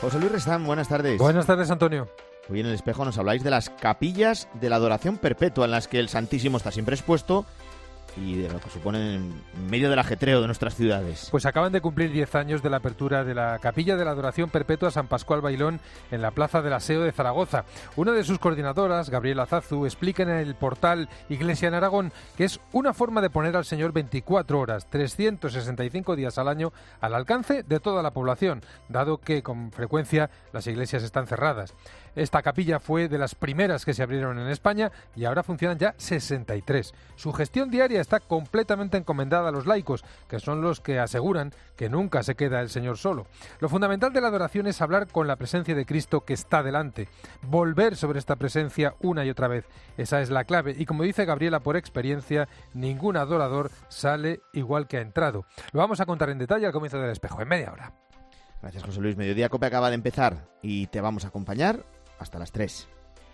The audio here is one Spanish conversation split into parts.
José Luis Restán, buenas tardes. Buenas tardes, Antonio. Hoy en El Espejo nos habláis de las capillas de la adoración perpetua, en las que el Santísimo está siempre expuesto y de lo que suponen en medio del ajetreo de nuestras ciudades. Pues acaban de cumplir 10 años de la apertura de la Capilla de la Adoración Perpetua San Pascual Bailón en la Plaza del Aseo de Zaragoza. Una de sus coordinadoras, Gabriela Zazu, explica en el portal Iglesia en Aragón que es una forma de poner al Señor 24 horas, 365 días al año al alcance de toda la población, dado que con frecuencia las iglesias están cerradas. Esta capilla fue de las primeras que se abrieron en España y ahora funcionan ya 63. Su gestión diaria está completamente encomendada a los laicos, que son los que aseguran que nunca se queda el Señor solo. Lo fundamental de la adoración es hablar con la presencia de Cristo que está delante, volver sobre esta presencia una y otra vez. Esa es la clave y, como dice Gabriela por experiencia, ningún adorador sale igual que ha entrado. Lo vamos a contar en detalle al comienzo del Espejo, en media hora. Gracias, José Luis. Mediodía Cope acaba de empezar y te vamos a acompañar hasta las 3.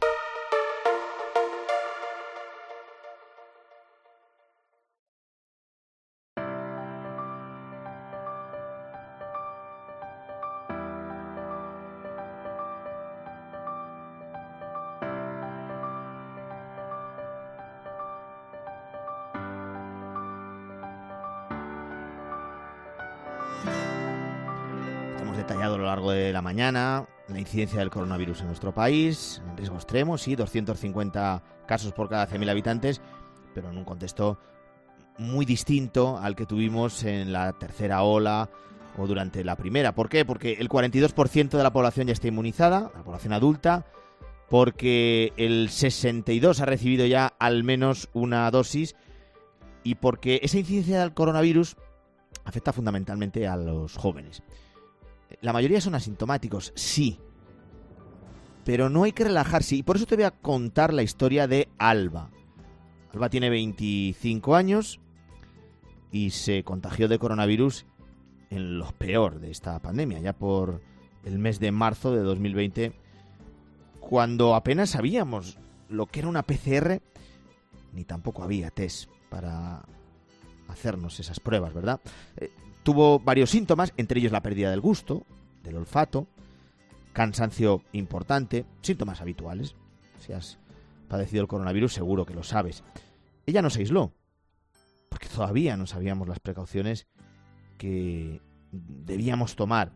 Hemos detallado a lo largo de la mañana la incidencia del coronavirus en nuestro país, en riesgo extremo, sí, 250 casos por cada 100.000 habitantes, pero en un contexto muy distinto al que tuvimos en la tercera ola o durante la primera. ¿Por qué? Porque el 42% de la población ya está inmunizada, la población adulta, porque el 62% ha recibido ya al menos una dosis y porque esa incidencia del coronavirus afecta fundamentalmente a los jóvenes. La mayoría son asintomáticos, sí, pero no hay que relajarse y por eso te voy a contar la historia de Alba. Alba tiene 25 años y se contagió de coronavirus en lo peor de esta pandemia, ya por el mes de marzo de 2020, cuando apenas sabíamos lo que era una PCR, ni tampoco había test para hacernos esas pruebas, ¿verdad? Tuvo varios síntomas, entre ellos la pérdida del gusto, del olfato, cansancio importante, síntomas habituales. Si has padecido el coronavirus seguro que lo sabes. Ella no se aisló, porque todavía no sabíamos las precauciones que debíamos tomar.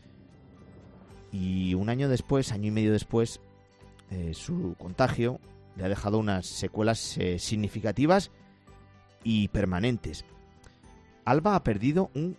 Y un año después, año y medio después, su contagio le ha dejado unas secuelas significativas y permanentes. Alba ha perdido un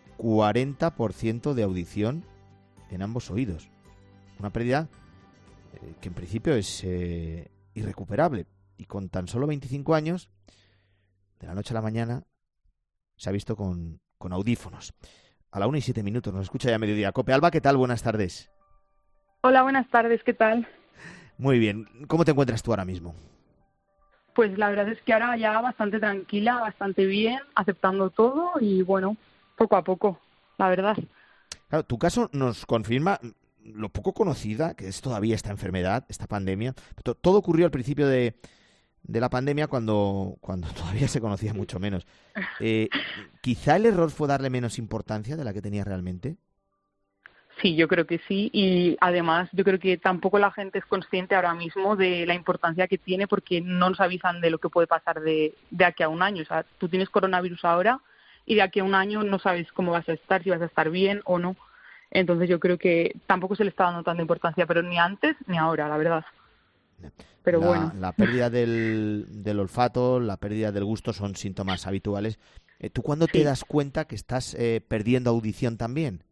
40% de audición en ambos oídos. Una pérdida que en principio es irrecuperable. Y con tan solo 25 años, de la noche a la mañana, se ha visto con audífonos. A la 1:07 nos escucha ya Mediodía Cope. Alba, ¿qué tal? Buenas tardes. Hola, buenas tardes, ¿qué tal? Muy bien. ¿Cómo te encuentras tú ahora mismo? Pues la verdad es que ahora ya bastante tranquila, bastante bien, aceptando todo y bueno, poco a poco, la verdad. Claro, tu caso nos confirma lo poco conocida que es todavía esta enfermedad, esta pandemia. Todo ocurrió al principio de la pandemia cuando todavía se conocía mucho menos. ¿Quizá el error fue darle menos importancia de la que tenía realmente? Sí, yo creo que sí, y además yo creo que tampoco la gente es consciente ahora mismo de la importancia que tiene porque no nos avisan de lo que puede pasar de aquí a un año. O sea, tú tienes coronavirus ahora y de aquí a un año no sabes cómo vas a estar, si vas a estar bien o no. Entonces yo creo que tampoco se le está dando tanta importancia, pero ni antes ni ahora, la verdad. Pero bueno. La pérdida del olfato, la pérdida del gusto son síntomas habituales. ¿Tú cuándo te das cuenta que estás perdiendo audición también?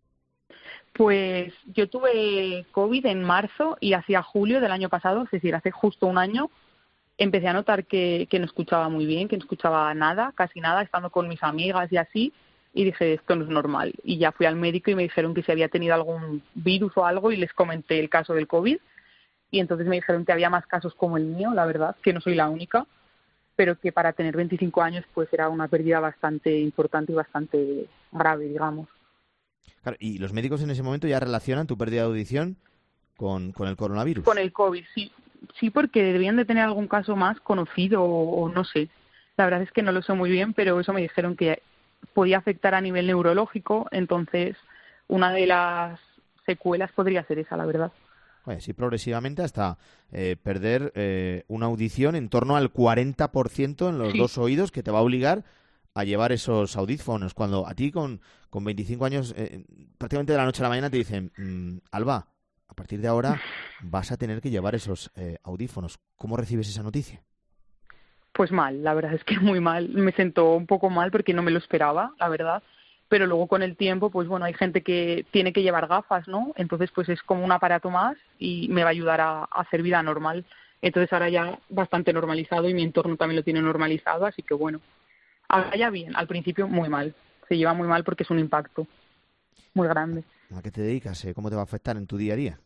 Pues yo tuve COVID en marzo y hacia julio del año pasado, es decir, hace justo un año, empecé a notar que no escuchaba muy bien, que no escuchaba nada, casi nada, estando con mis amigas y así, y dije, esto no es normal. Y ya fui al médico y me dijeron que si había tenido algún virus o algo y les comenté el caso del COVID. Y entonces me dijeron que había más casos como el mío, la verdad, que no soy la única, pero que para tener 25 años pues era una pérdida bastante importante y bastante grave, digamos. Claro, y los médicos en ese momento ya relacionan tu pérdida de audición con el coronavirus. Con el COVID, sí, porque debían de tener algún caso más conocido o no sé. La verdad es que no lo sé muy bien, pero eso me dijeron que podía afectar a nivel neurológico. Entonces, una de las secuelas podría ser esa, la verdad. Bueno, sí, progresivamente hasta perder una audición en torno al 40% en los dos oídos, que te va a obligar a llevar esos audífonos. Cuando a ti con 25 años, prácticamente de la noche a la mañana te dicen, Alba, a partir de ahora vas a tener que llevar esos audífonos. ¿Cómo recibes esa noticia? Pues mal, la verdad es que muy mal. Me sentó un poco mal porque no me lo esperaba, la verdad. Pero luego con el tiempo, pues bueno, hay gente que tiene que llevar gafas, ¿no? Entonces pues es como un aparato más y me va a ayudar a hacer vida normal. Entonces ahora ya bastante normalizado y mi entorno también lo tiene normalizado, así que bueno, ahora ya bien, al principio muy mal. Se lleva muy mal porque es un impacto muy grande. ¿A qué te dedicas? ¿Cómo te va a afectar en tu día a día?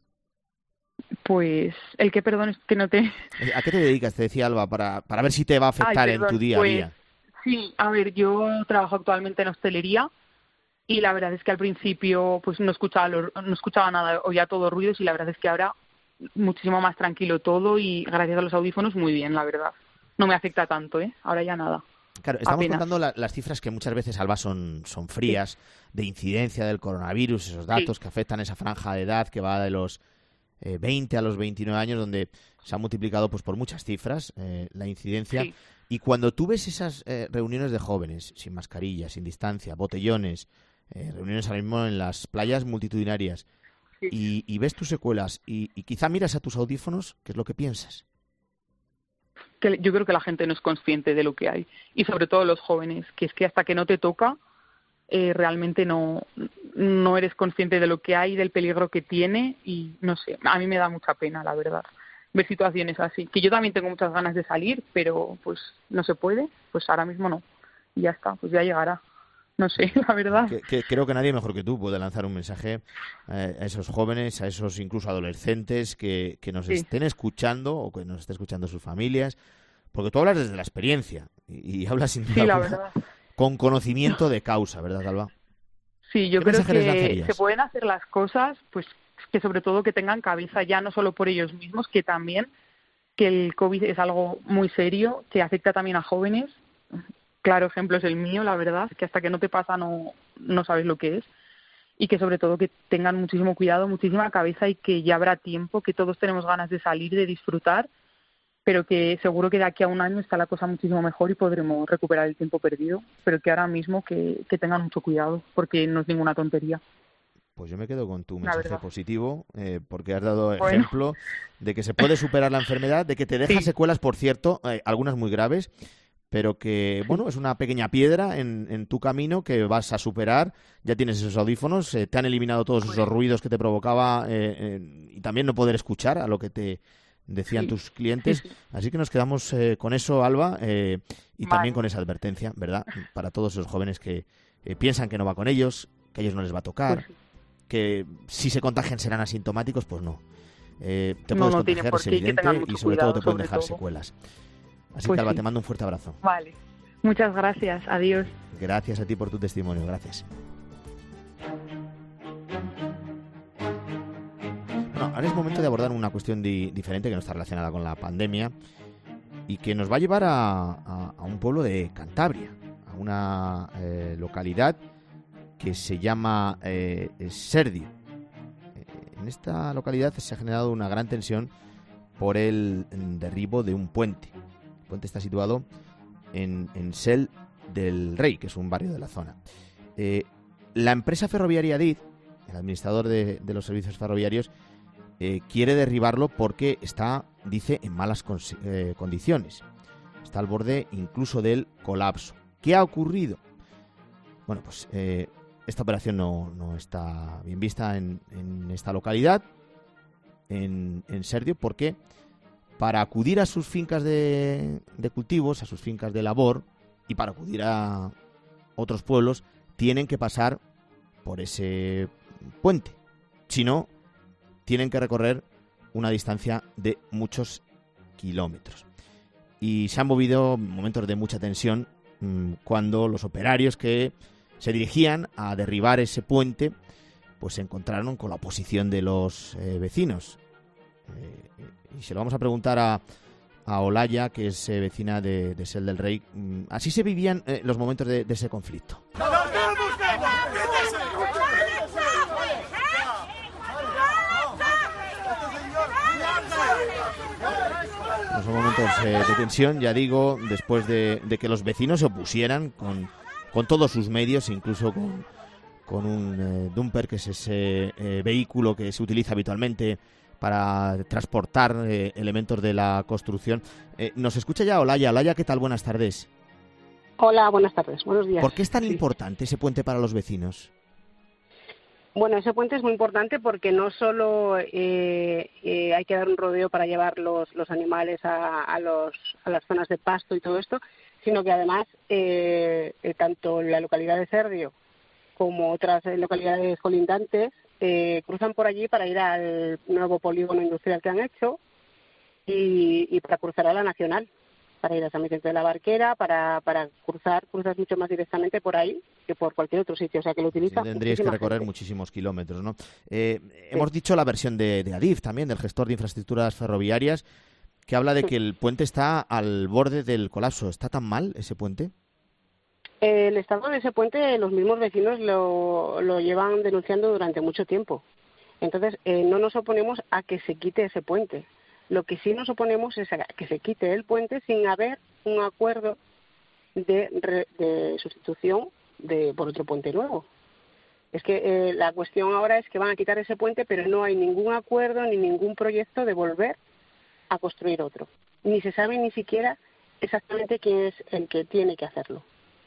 Pues, perdón, es que no te... ¿A qué te dedicas? Te decía Alba, para ver si te va a afectar en tu día a día. Sí, a ver, yo trabajo actualmente en hostelería y la verdad es que al principio pues no escuchaba nada, oía todos ruidos y la verdad es que ahora muchísimo más tranquilo todo y gracias a los audífonos muy bien, la verdad. No me afecta tanto, ahora ya nada. Claro, estamos apenas contando las cifras que muchas veces, Alba, son frías, de incidencia del coronavirus, esos datos que afectan a esa franja de edad que va de los 20 a los 29 años, donde se ha multiplicado pues por muchas cifras la incidencia. Sí. Y cuando tú ves esas reuniones de jóvenes, sin mascarilla, sin distancia, botellones, reuniones ahora mismo en las playas multitudinarias, y ves tus secuelas y quizá miras a tus audífonos, ¿qué es lo que piensas? Que yo creo que la gente no es consciente de lo que hay y sobre todo los jóvenes, que es que hasta que no te toca realmente no eres consciente de lo que hay, del peligro que tiene y no sé, a mí me da mucha pena, la verdad, ver situaciones así, que yo también tengo muchas ganas de salir, pero pues no se puede, pues ahora mismo no, y ya está, pues ya llegará. No sé, la verdad. Creo que nadie mejor que tú puede lanzar un mensaje a esos jóvenes, a esos incluso adolescentes que nos estén escuchando o que nos estén escuchando sus familias, porque tú hablas desde la experiencia y hablas sin duda la verdad, con conocimiento de causa, ¿verdad, Alba? Sí, yo creo que se pueden hacer las cosas, pues que sobre todo que tengan cabeza ya no solo por ellos mismos, que también que el COVID es algo muy serio, que afecta también a jóvenes. Claro ejemplo es el mío, la verdad, que hasta que no te pasa no sabes lo que es. Y que sobre todo que tengan muchísimo cuidado, muchísima cabeza y que ya habrá tiempo, que todos tenemos ganas de salir, de disfrutar, pero que seguro que de aquí a un año está la cosa muchísimo mejor y podremos recuperar el tiempo perdido, pero que ahora mismo que tengan mucho cuidado, porque no es ninguna tontería. Pues yo me quedo con tu mensaje positivo, porque has dado ejemplo de que se puede superar la enfermedad, de que te deja secuelas, por cierto, algunas muy graves, pero que, bueno, es una pequeña piedra en tu camino que vas a superar. Ya tienes esos audífonos, te han eliminado todos esos ruidos que te provocaba y también no poder escuchar a lo que te decían tus clientes. Así que nos quedamos con eso, Alba, y también con esa advertencia, ¿verdad? Para todos esos jóvenes que piensan que no va con ellos, que a ellos no les va a tocar, que si se contagian serán asintomáticos, pues no. Te puedes contagiar, es evidente, y sobre todo te pueden dejar secuelas. Así que, Alba, te mando un fuerte abrazo. Vale. Muchas gracias. Adiós. Gracias a ti por tu testimonio. Gracias. Bueno, ahora es momento de abordar una cuestión diferente que no está relacionada con la pandemia y que nos va a llevar a un pueblo de Cantabria, a una localidad que se llama Serdio. En esta localidad se ha generado una gran tensión por el derribo de un puente. El puente está situado en Sel del Rey, que es un barrio de la zona. La empresa ferroviaria Adif, el administrador de los servicios ferroviarios, quiere derribarlo porque está, dice, en malas condiciones. Está al borde incluso del colapso. ¿Qué ha ocurrido? Bueno, pues esta operación no está bien vista en esta localidad, en Serdio, porque para acudir a sus fincas de cultivos, a sus fincas de labor y para acudir a otros pueblos, tienen que pasar por ese puente. Si no, tienen que recorrer una distancia de muchos kilómetros. Y se han movido momentos de mucha tensión cuando los operarios que se dirigían a derribar ese puente pues se encontraron con la oposición de los vecinos. Y se lo vamos a preguntar a Olaya, que es vecina de Sel del Rey. Así se vivían los momentos de ese conflicto. son momentos de tensión, ya digo, después de que los vecinos se opusieran con todos sus medios, incluso con un dumper, que es ese vehículo que se utiliza habitualmente para transportar elementos de la construcción. Nos escucha ya Olaya. Olaya, ¿qué tal? Buenas tardes. Hola, buenas tardes, buenos días. ¿Por qué es tan importante ese puente para los vecinos? Bueno, ese puente es muy importante porque no solo hay que dar un rodeo para llevar los animales a las zonas de pasto y todo esto, sino que además tanto la localidad de Cerdio como otras localidades colindantes cruzan por allí para ir al nuevo polígono industrial que han hecho y para cruzar a la Nacional, para ir a San Vicente de la Barquera, para cruzas mucho más directamente por ahí que por cualquier otro sitio, o sea que lo utiliza. Sí, tendríais que recorrer muchísimos kilómetros, ¿no? Hemos dicho la versión de Adif también, del gestor de infraestructuras ferroviarias, que habla de que el puente está al borde del colapso. ¿Está tan mal ese puente? El estado de ese puente, los mismos vecinos lo llevan denunciando durante mucho tiempo. Entonces, no nos oponemos a que se quite ese puente. Lo que sí nos oponemos es a que se quite el puente sin haber un acuerdo de sustitución por otro puente nuevo. Es que la cuestión ahora es que van a quitar ese puente, pero no hay ningún acuerdo ni ningún proyecto de volver a construir otro. Ni se sabe ni siquiera exactamente quién es el que tiene que hacerlo.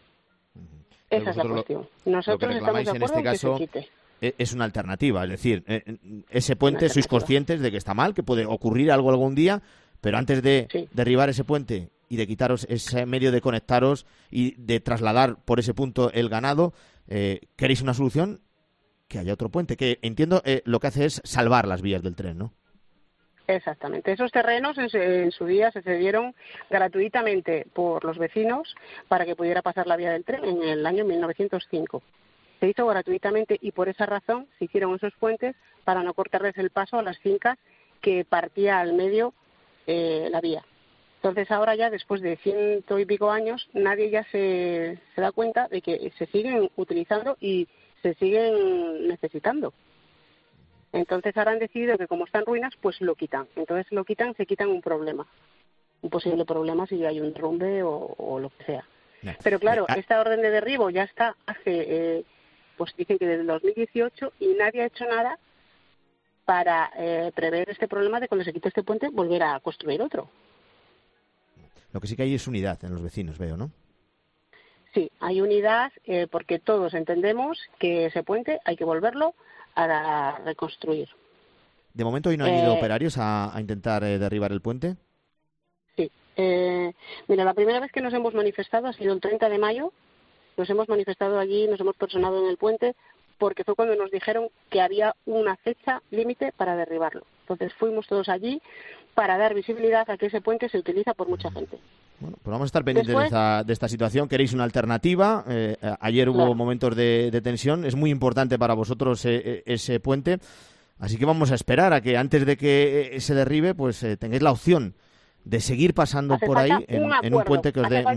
Esa es la cuestión. Nosotros estamos de acuerdo en que se quite. Es una alternativa, es decir, ese puente sois conscientes de que está mal, que puede ocurrir algo algún día, pero antes de derribar ese puente y de quitaros ese medio de conectaros y de trasladar por ese punto el ganado, queréis una solución, que haya otro puente, que entiendo lo que hace es salvar las vías del tren, ¿no? Exactamente. Esos terrenos en su día se cedieron gratuitamente por los vecinos para que pudiera pasar la vía del tren en el año 1905. Se hizo gratuitamente y por esa razón se hicieron esos puentes para no cortarles el paso a las fincas que partía al medio la vía. Entonces ahora ya, después de 100 y pico años, nadie ya se da cuenta de que se siguen utilizando y se siguen necesitando. Entonces ahora han decidido que como está en ruinas, pues lo quitan. Entonces lo quitan, se quitan un problema, un posible problema si hay un derrumbe o lo que sea. No. Pero claro, esta orden de derribo ya está hace... pues dicen que desde el 2018 y nadie ha hecho nada para prever este problema de cuando se quite este puente volver a construir otro. Lo que sí que hay es unidad en los vecinos, veo, ¿no? Sí, hay unidad porque todos entendemos que ese puente hay que volverlo a reconstruir. ¿De momento hoy no han ido operarios a intentar derribar el puente? Sí. Mira, la primera vez que nos hemos manifestado ha sido el 30 de mayo. Nos hemos manifestado allí, nos hemos personado en el puente, porque fue cuando nos dijeron que había una fecha límite para derribarlo. Entonces fuimos todos allí para dar visibilidad a que ese puente se utiliza por mucha gente. Bueno, pues vamos a estar pendientes de esta situación. ¿Queréis una alternativa? Ayer hubo momentos de tensión. Es muy importante para vosotros ese puente. Así que vamos a esperar a que antes de que se derribe, pues tengáis la opción de seguir pasando por ahí en un puente que os dé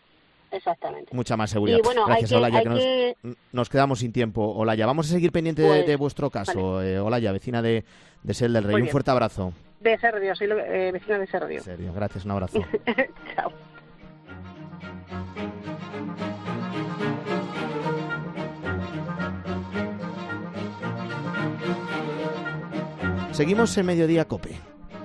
mucha más seguridad. Bueno, gracias, Olaya, nos quedamos sin tiempo. Olaya, vamos a seguir pendiente de vuestro caso. Vale. Olaya, vecina de Sel del Rey. Un fuerte abrazo. De Cerdio, soy vecina de Cerdio. Gracias, un abrazo. Chao. Seguimos en Mediodía COPE.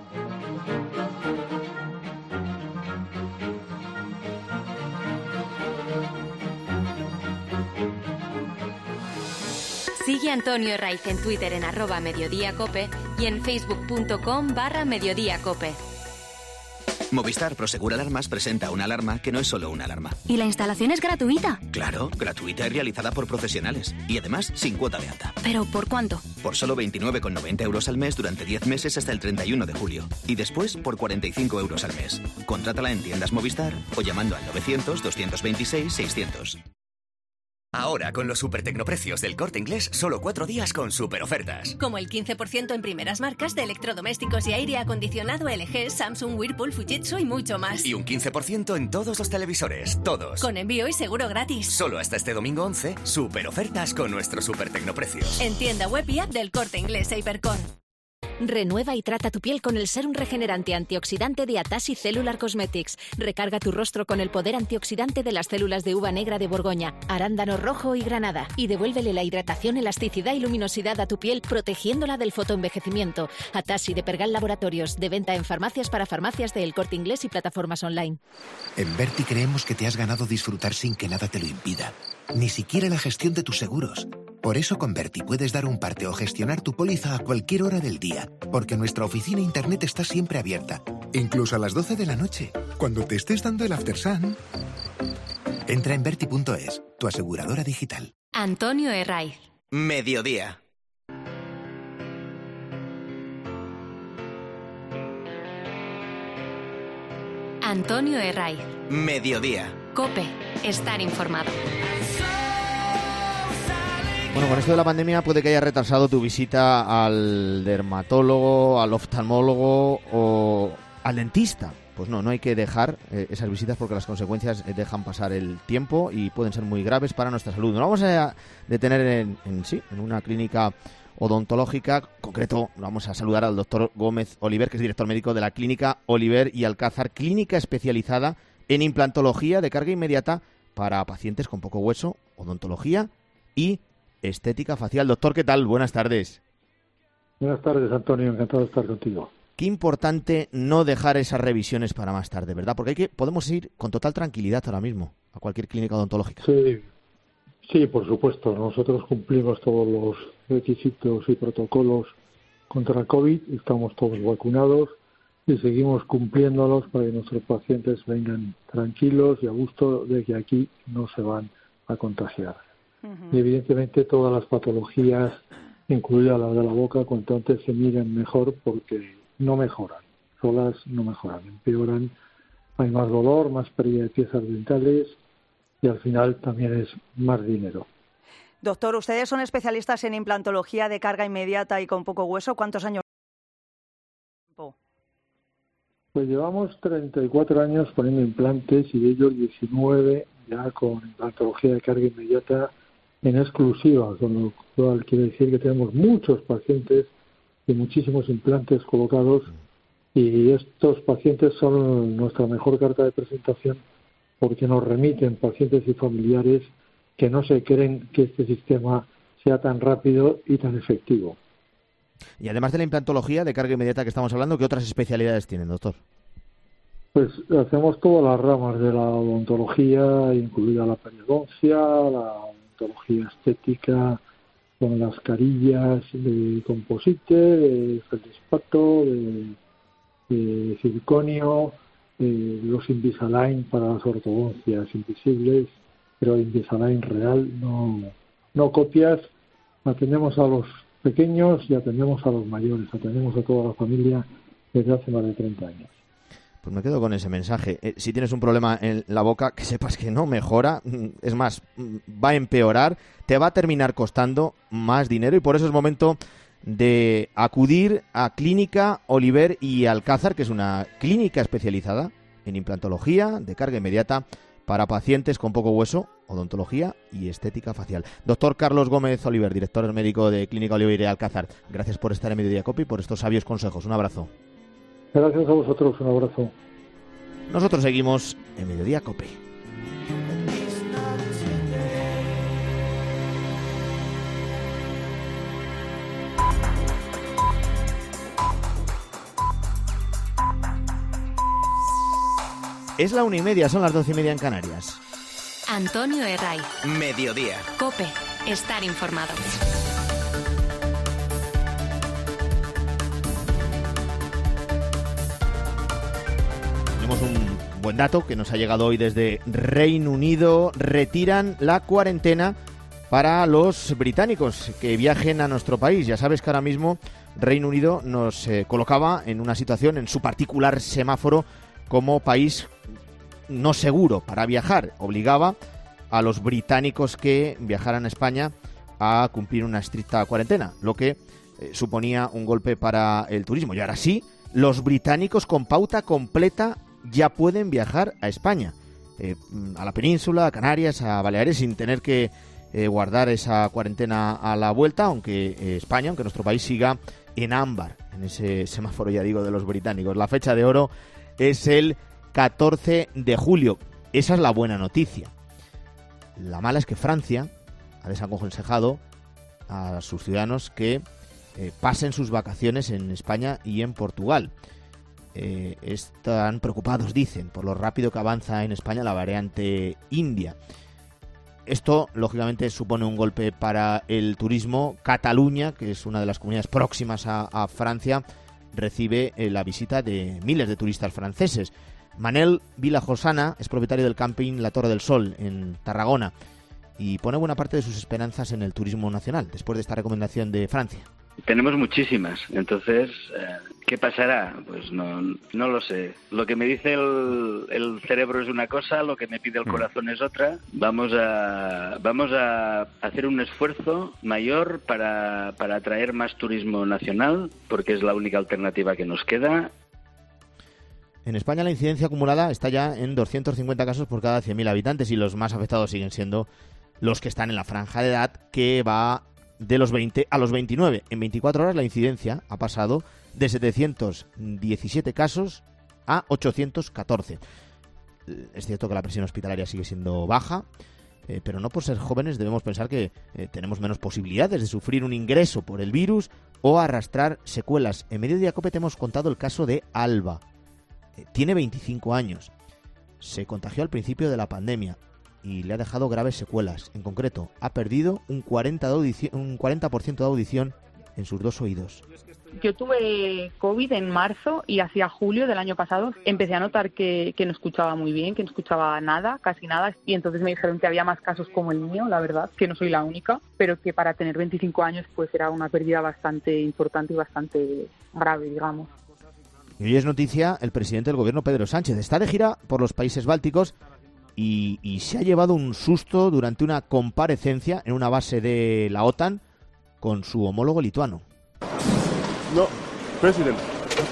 Sigue a Antonio Raiz en Twitter en @mediodíacope y en facebook.com/mediodíacope. Movistar Prosegur Alarmas presenta una alarma que no es solo una alarma. ¿Y la instalación es gratuita? Claro, gratuita y realizada por profesionales. Y además, sin cuota de alta. ¿Pero por cuánto? Por solo 29,90 € al mes durante 10 meses hasta el 31 de julio. Y después por 45 € al mes. Contrátala en tiendas Movistar o llamando al 900-226-600. Ahora, con los supertecnoprecios del Corte Inglés, solo 4 días con superofertas. Como el 15% en primeras marcas de electrodomésticos y aire acondicionado LG, Samsung, Whirlpool, Fujitsu y mucho más. Y un 15% en todos los televisores, todos. Con envío y seguro gratis. Solo hasta este domingo 11, superofertas con nuestros supertecnoprecios. En tienda web y app del Corte Inglés e Hipercor. Renueva y trata tu piel con el sérum regenerante antioxidante de Atassi Cellular Cosmetics. Recarga tu rostro con el poder antioxidante de las células de uva negra de Borgoña, arándano rojo y granada. Y devuélvele la hidratación, elasticidad y luminosidad a tu piel, protegiéndola del fotoenvejecimiento. Atassi de Pergal Laboratorios, de venta en farmacias para farmacias de El Corte Inglés y plataformas online. En Berti creemos que te has ganado disfrutar sin que nada te lo impida. Ni siquiera la gestión de tus seguros. Por eso con Berti puedes dar un parte o gestionar tu póliza a cualquier hora del día, porque nuestra oficina internet está siempre abierta, incluso a las 12 de la noche, cuando te estés dando el after sun. Entra en Berti.es, tu aseguradora digital. Antonio Herraiz. Mediodía. Antonio Herraiz. Mediodía. COPE. Estar informado. Bueno, con esto de la pandemia puede que haya retrasado tu visita al dermatólogo, al oftalmólogo o al dentista. Pues no hay que dejar esas visitas porque las consecuencias dejan pasar el tiempo y pueden ser muy graves para nuestra salud. Nos vamos a detener en una clínica odontológica. En concreto, vamos a saludar al doctor Gómez Oliver, que es director médico de la clínica Oliver y Alcázar, clínica especializada en implantología de carga inmediata para pacientes con poco hueso, odontología y estética facial. Doctor, ¿qué tal? Buenas tardes. Buenas tardes, Antonio. Encantado de estar contigo. Qué importante no dejar esas revisiones para más tarde, ¿verdad? Porque podemos ir con total tranquilidad ahora mismo a cualquier clínica odontológica. Sí, por supuesto. Nosotros cumplimos todos los requisitos y protocolos contra COVID. Estamos todos vacunados y seguimos cumpliéndolos para que nuestros pacientes vengan tranquilos y a gusto de que aquí no se van a contagiar. Y evidentemente todas las patologías, incluidas las de la boca, cuanto antes se miren mejor porque no mejoran, solas no mejoran, empeoran, hay más dolor, más pérdida de piezas dentales y al final también es más dinero. Doctor, ustedes son especialistas en implantología de carga inmediata y con poco hueso. ¿Cuántos años? Pues llevamos 34 años poniendo implantes y de ellos 19 ya con implantología de carga inmediata en exclusiva, con lo cual quiere decir que tenemos muchos pacientes y muchísimos implantes colocados y estos pacientes son nuestra mejor carta de presentación porque nos remiten pacientes y familiares que no se creen que este sistema sea tan rápido y tan efectivo. Y además de la implantología de carga inmediata que estamos hablando, ¿qué otras especialidades tienen, doctor? Pues hacemos todas las ramas de la odontología, incluida la periodoncia, la odontología estética, con las carillas de composite, de feldespato, de circonio, los Invisalign para las ortodoncias invisibles, pero Invisalign real, no copias. Atendemos a los pequeños y atendemos a los mayores, atendemos a toda la familia desde hace más de 30 años. Pues me quedo con ese mensaje. Si tienes un problema en la boca, que sepas que no mejora, es más, va a empeorar, te va a terminar costando más dinero y por eso es momento de acudir a Clínica Oliver y Alcázar, que es una clínica especializada en implantología de carga inmediata para pacientes con poco hueso, odontología y estética facial. Doctor Carlos Gómez Oliver, director médico de Clínica Oliver y Alcázar, gracias por estar en Mediodía Cope y por estos sabios consejos. Un abrazo. Gracias a vosotros, un abrazo. Nosotros seguimos en Mediodía Cope. Es la 1:30, son las 12:30 en Canarias. Antonio Herraiz. Mediodía. COPE. Estar informado. Tenemos un buen dato que nos ha llegado hoy desde Reino Unido. Retiran la cuarentena para los británicos que viajen a nuestro país. Ya sabes que ahora mismo Reino Unido nos colocaba en una situación, en su particular semáforo, como país no seguro para viajar. Obligaba a los británicos que viajaran a España a cumplir una estricta cuarentena, lo que suponía un golpe para el turismo. Y ahora sí, los británicos con pauta completa ya pueden viajar a España, a la península, a Canarias, a Baleares, sin tener que guardar esa cuarentena a la vuelta, aunque España, aunque nuestro país siga en ámbar, en ese semáforo, ya digo, de los británicos. La fecha de oro es el 14 de julio. Esa es la buena noticia. La mala es que Francia ha desaconsejado a sus ciudadanos que pasen sus vacaciones en España y en Portugal. Están preocupados, dicen, por lo rápido que avanza en España la variante india. Esto, lógicamente, supone un golpe para el turismo. Cataluña, que es una de las comunidades próximas a Francia, recibe la visita de miles de turistas franceses. Manel Vilajosana es propietario del camping La Torre del Sol, en Tarragona, y pone buena parte de sus esperanzas en el turismo nacional, después de esta recomendación de Francia. Tenemos muchísimas, entonces, ¿qué pasará? Pues no lo sé. Lo que me dice el cerebro es una cosa, lo que me pide el corazón es otra. Vamos a hacer un esfuerzo mayor para atraer más turismo nacional, porque es la única alternativa que nos queda. En España la incidencia acumulada está ya en 250 casos por cada 100.000 habitantes y los más afectados siguen siendo los que están en la franja de edad, que va de los 20 a los 29. En 24 horas la incidencia ha pasado de 717 casos a 814. Es cierto que la presión hospitalaria sigue siendo baja, pero no por ser jóvenes debemos pensar que tenemos menos posibilidades de sufrir un ingreso por el virus o arrastrar secuelas. En Mediodía Cope te hemos contado el caso de Alba. Tiene 25 años. Se contagió al principio de la pandemia y le ha dejado graves secuelas. En concreto, ha perdido un 40% de audición en sus 2 oídos. Yo tuve COVID en marzo y hacia julio del año pasado empecé a notar que no escuchaba muy bien, que no escuchaba nada, casi nada, y entonces me dijeron que había más casos como el mío, la verdad, que no soy la única, pero que para tener 25 años pues era una pérdida bastante importante y bastante grave, digamos. Y hoy es noticia el presidente del gobierno, Pedro Sánchez. Está de gira por los países bálticos y se ha llevado un susto durante una comparecencia en una base de la OTAN con su homólogo lituano. No, presidente.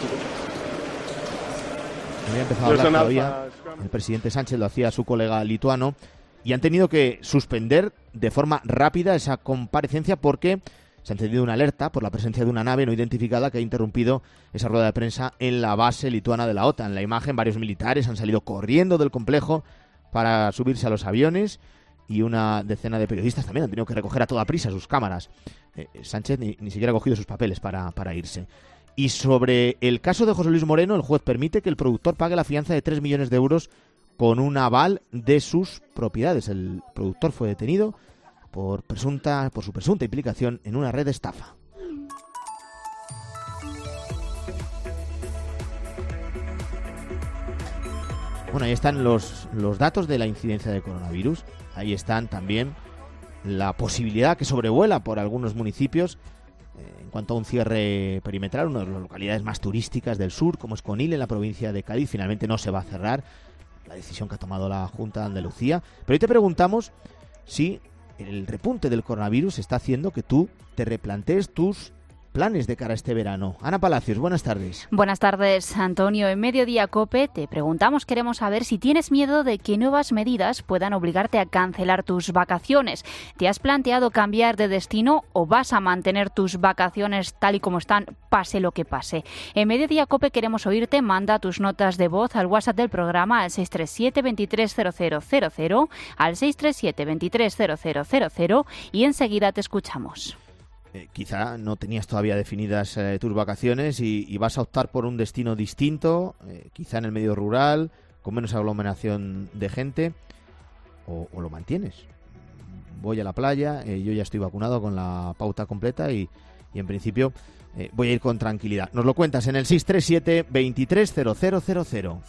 No había empezado a hablar todavía. El presidente Sánchez lo hacía a su colega lituano y han tenido que suspender de forma rápida esa comparecencia porque se ha encendido una alerta por la presencia de una nave no identificada que ha interrumpido esa rueda de prensa en la base lituana de la OTAN. En la imagen, varios militares han salido corriendo del complejo para subirse a los aviones y una decena de periodistas también han tenido que recoger a toda prisa sus cámaras. Sánchez ni siquiera ha cogido sus papeles para irse. Y sobre el caso de José Luis Moreno, el juez permite que el productor pague la fianza de 3 millones de euros con un aval de sus propiedades. El productor fue detenido por su presunta implicación en una red de estafa. Bueno, ahí están los datos de la incidencia de coronavirus. Ahí están también la posibilidad que sobrevuela por algunos municipios en cuanto a un cierre perimetral. Una de las localidades más turísticas del sur, como es Conil, en la provincia de Cádiz, finalmente no se va a cerrar. La decisión que ha tomado la Junta de Andalucía. Pero hoy te preguntamos si el repunte del coronavirus está haciendo que tú te replantees tus planes de cara a este verano. Ana Palacios, buenas tardes. Buenas tardes, Antonio. En Mediodía Cope te preguntamos, queremos saber si tienes miedo de que nuevas medidas puedan obligarte a cancelar tus vacaciones. ¿Te has planteado cambiar de destino o vas a mantener tus vacaciones tal y como están, pase lo que pase? En Mediodía Cope queremos oírte. Manda tus notas de voz al WhatsApp del programa al 637 230000, al 637 230000 y enseguida te escuchamos. Quizá no tenías todavía definidas tus vacaciones y vas a optar por un destino distinto, quizá en el medio rural, con menos aglomeración de gente, o lo mantienes. Voy a la playa, yo ya estoy vacunado con la pauta completa y en principio voy a ir con tranquilidad. Nos lo cuentas en el 637 230000.